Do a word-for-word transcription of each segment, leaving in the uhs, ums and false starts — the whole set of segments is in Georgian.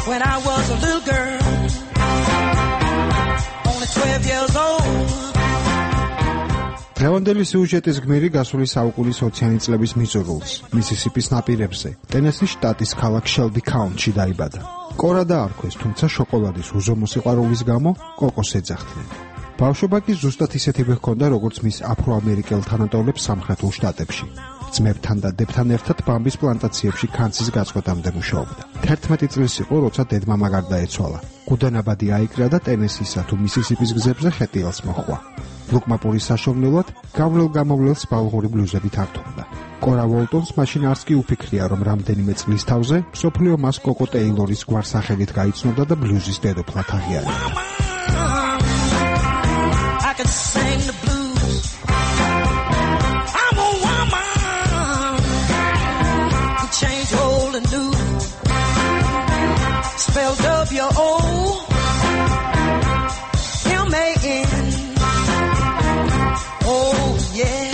when I was a little girl, only twelve years old. დღევანდელი სიუჟეტის გმირი გასული საუკუნის ოციანი წლების მიწურულს, მისისიპის ნაპირებზე, ტენესის შტატის ქალაქ შელბი ქაუნტში დაიბადა. კორა დაარქვეს, თუმცა შოკოლადის უზომო სიყვარულის გამო კოკოს ეძახდნენ. ბავშვობა კი ზუსტად ისეთივე ჰქონდა, როგორც მის აფრო-ამერიკელ თანატოლებს სამხრეთულ შტატებში. ძმებთან და დებთან ერთად ბამბის პლანტაციებში ქანცის გაწყვეტამდე მუშაობდა. თერთმეტი წლის იყო, როცა დედმამა გარდაეცვალა. გუდანაბადი აიკრა და ტენესისა თუ მისისიპის გზებზე ხეტიალს მოჰყვა. ლუკმაპურის საშოვნელად გავლელ-გამოვლელს ბალღური ბლუზებით ართობდა. კორა ვოლტონს მაშინ არც კი უფიქრია, რომ რამდენიმე წლის თავზე მსოფლიო მას კოკო ტეილორის გვარსახელით გაიცნობდა და ბლუზის დედოფლად აღიარებდა. I can sing the blues. I'm a woman who changed old and new. Spelled W O M A N. Oh yeah,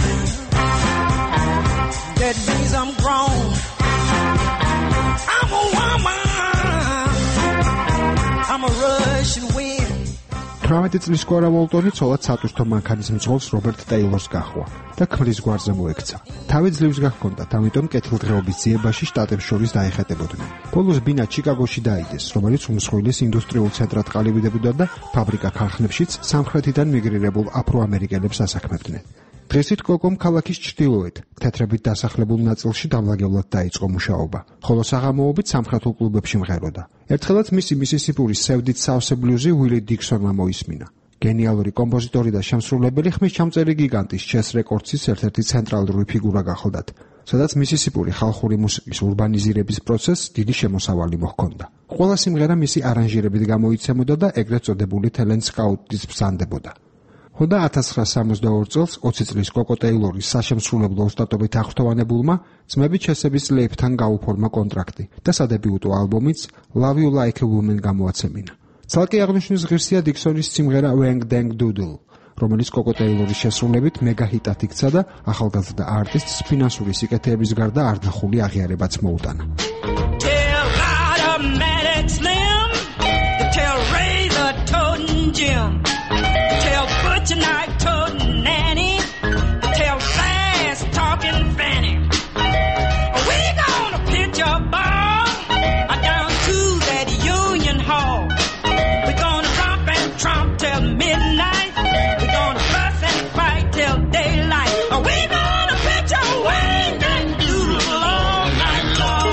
that means I'm grown. I'm a woman. I'm a Russian wind. თვრამეტი წლის კორა ვოლტონი ცოლად სატვირთო მანქანის მძღოლს რობერტ ტეილორს გაჰყვა და ქმრის გვარზე მოექცა. თავი ძლივს გახონდათ, ამიტომ კეთილდღეობის ძიებაში შტატებს შორის დაეხეტებოდნენ. ბოლოს ბინა ჩიკაგოში დაიდეს, რომელიც უმსხვილეს ინდუსტრიულ ცენტრად ყალიბდებოდა და ფაბრიკა ქარხნებშიც სამხრეთიდან მიგრირებულ აფრო-ამერიკელებს ასაქმებდნენ. დღესით კოკომ ქალაქის ჩრდილოეთ, თეთრებით დასახლებულ ნაწილში დამლაგებლად დაიწყო მუშაობა, ხოლო საღამოობით სამხრეთულ კლუბებში მღეროდა. ერთხელაც მისი მისისიპურის სევდით სავსე ბლუზი უილი დიქსონმა მოისმინა. გენიალური კომპოზიტორი და შემსრულებელი ხმისჩამწერი გიგანტის ჩეს რეკორდსის ერთ-ერთი ცენტრალური ფიგურა გახლდათ, სადაც მისისიპური ხალხური მუსიკის ურბანიზირების პროცესს დიდი შემოსავალი მოჰქონდა. ყველა სიმღერა მისი არანჟირებით გამოიცემოდა და ეგრეთ წოდებული talent scout-ის ბრძანდებოდა. ხოდა ათას ცხრაასი სამოცდაორი წელს ოცი წლის კოკო ტეილორის საშემსრულებლო ოსტატობით აღფრთოვანებულმა ძმები ჩესების ლეიბლთან გაუფორმა კონტრაქტი და სადებიუტო ალბომიც Love You Like a Woman გამოაცემინა. ცალკე აღნიშნვის ღირსია დიქსონის სიმღერა Wang Dang Doodle, რომელიც კოკო ტეილორის შესრულებით მეგა-ჰიტად იქცა და ახალგაზრდა არტისტს ფინანსური სიკეთეების გარდა არნახული აღიარებაც მოუტანა. Tell Automatic Slim, tell Razor Toting Jim, tell Butcher Knife Toting Nanny, tell Fast Talking Fanny. We gonna pitch a ball down to that Union Hall. We gonna romp and tromp till midnight. We gonna fuss and fight till daylight. We gonna pitch a wing and doodle all night long.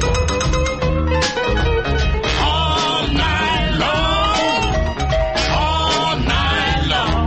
All night long. All night long.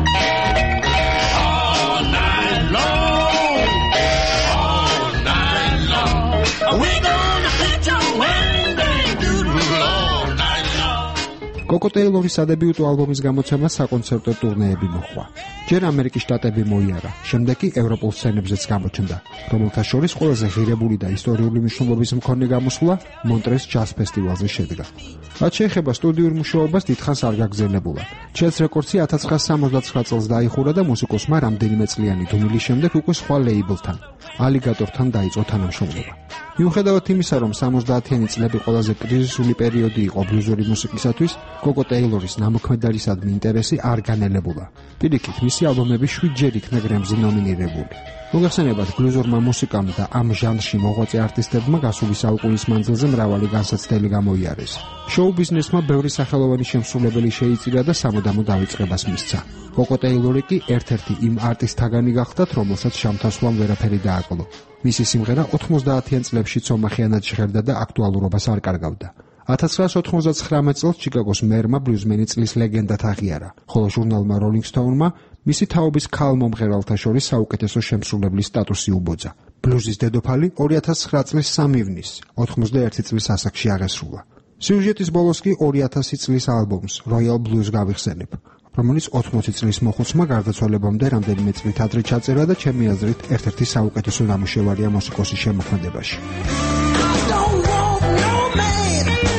All night long. All night long. We gonna pitch a wing and doodle all night long. კოკო ტეილორის სადებიუტო ალბომის გამოცემას საკონცერტო ტურნეები მოჰყვა. ჯერ ამერიკის შტატები მოიარა, შემდეგ კი ევროპულ სცენებზეც გამოჩნდა, რომელთა შორის ყველაზე ღირებული და ისტორიული მნიშვნელობის მქონე გამოსვლა მონტრეს ჯაზ ფესტივალზე შედგა. რაც შეეხება სტუდიურ მუშაობას, დიდხანს არ გაგრძელებულა. ჩეს რეკორდსი ათას ცხრაასი სამოცდათვრამეტ წელს დაიხურა და მუსიკოსმა რამდენიმე წლიანი დუმილის შემდეგ უკვე სხვა ლეიბლთან, ალიგატორთან დაიწყო თანამშრომლობა. მიუხედავად იმისა, რომ სამოცდაათიანი წლები ყველაზე კრიზისული პერიოდი იყო ბლუზური მუსიკისათვის, კოკო ტეილორის ნამოქმედარისადმი ინტერესი არ განელებულა. პირიქით, მისი ალბომები შვიდჯერ იქნა გრემზე ნომინირებული. მოგეხსენებათ, ბლუზურმა მუსიკამ და ამ ჟანრში მოღვაწე არტისტებმა გასული საუკუნის მანძილზე მრავალი განსაცდელი გამოიარეს. შოუ ბიზნესმა ბევრი სახელოვანი შემსრულებელი შეიწირა და სამუდამო დავიწყებას მისცა. კოკო ტეილორი კი ერთ-ერთი იმ არტისტთაგანი გახდათ, რომელსაც შამთასვლამ ვერაფერი დააკლო. მისი სიმღერა ოთხმოცდაათიან წლებში ცომახიანად ჟღერდა და აქტუალურობას არ კარგავდა. ათას ცხრაასი ოთხმოცდათვრამეტ წელს ჩიკაგოს მერმა ბლუზმენი წლის ლეგენდად აღიარა, ხოლო ჟურნალმა Rolling Stone-მა მისი თაობის ქალ მომღერალთა შორის საუკეთესო შემსრულებლის სტატუსი უბოძა. ბლუზის დედოფალი ორი ათას ცხრა წლის სამი ივნის, ოცდაერთი წლის ასაკში აღესრულა. სიუჟეტის ბოლოს კი ორი ათასი წლის ალბომს Royal Blues გავიხსენებ, რომელიც ოცდაოთხ წლის მოხუცმა გარდაცვალებამდე რამდენიმე წლით ადრე ჩაწერა და ჩემი აზრით ერთ-ერთი საუკეთესო ნამუშევარია მუსიკოსის შემოქმედებაში. Don't want no man